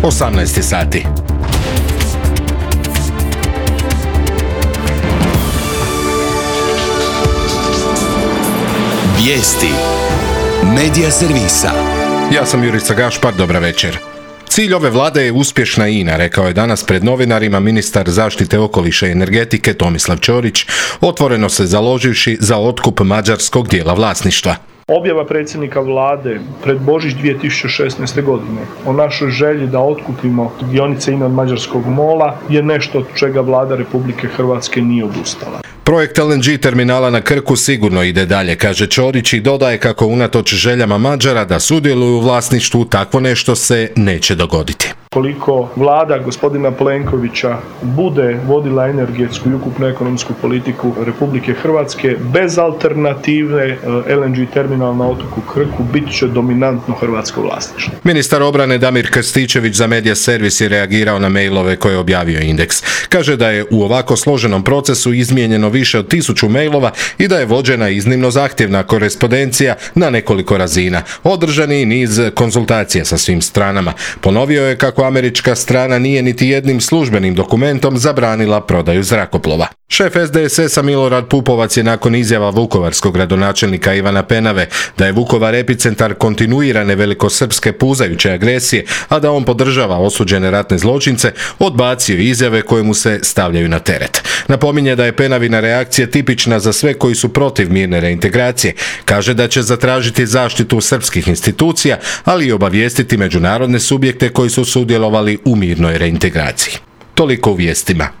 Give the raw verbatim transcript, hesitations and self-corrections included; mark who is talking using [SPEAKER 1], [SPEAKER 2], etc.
[SPEAKER 1] osamnaest sati.
[SPEAKER 2] Vijesti Medija servisa.
[SPEAKER 1] Ja sam Jurica Gašpar, dobra večer. Cilj ove vlade je uspješna I N A, rekao je danas pred novinarima ministar zaštite okoliša i energetike Tomislav Ćorić, otvoreno se založivši za otkup mađarskog dijela vlasništva.
[SPEAKER 3] Objava predsjednika vlade pred Božić dvije tisuće šesnaeste. godine o našoj želji da otkupimo dionice I N A od mađarskog MOL-a je nešto od čega vlada Republike Hrvatske nije odustala.
[SPEAKER 1] Projekt L N G terminala na Krku sigurno ide dalje, kaže Ćorić i dodaje kako unatoč željama Mađara da sudjeluju u vlasništvu, takvo nešto se neće dogoditi.
[SPEAKER 3] Koliko vlada gospodina Plenkovića bude vodila energetsku i ukupnu ekonomsku politiku Republike Hrvatske, bez alternative L N G terminal na otoku Krku bit će dominantno hrvatsko vlasništvo.
[SPEAKER 1] Ministar obrane Damir Krstičević za Medija servis je reagirao na mailove koje je objavio Indeks. Kaže da je u ovako složenom procesu izmijenjeno više od tisuću mailova i da je vođena iznimno zahtjevna korespondencija na nekoliko razina. Održan je niz konzultacija sa svim stranama. Ponovio je kako američka strana nije niti jednim službenim dokumentom zabranila prodaju zrakoplova. Šef S D S S-a Milorad Pupovac je nakon izjava vukovarskog gradonačelnika Ivana Penave da je Vukovar epicentar kontinuirane velikosrpske puzajuće agresije, a da on podržava osuđene ratne zločince, odbacio izjave koje mu se stavljaju na teret. Napominje da je Penavina reakcija tipična za sve koji su protiv mirne reintegracije. Kaže da će zatražiti zaštitu srpskih institucija, ali i obavijestiti međunarodne subjekte koji su sudjelovali u mirnoj reintegraciji. Toliko u vijestima.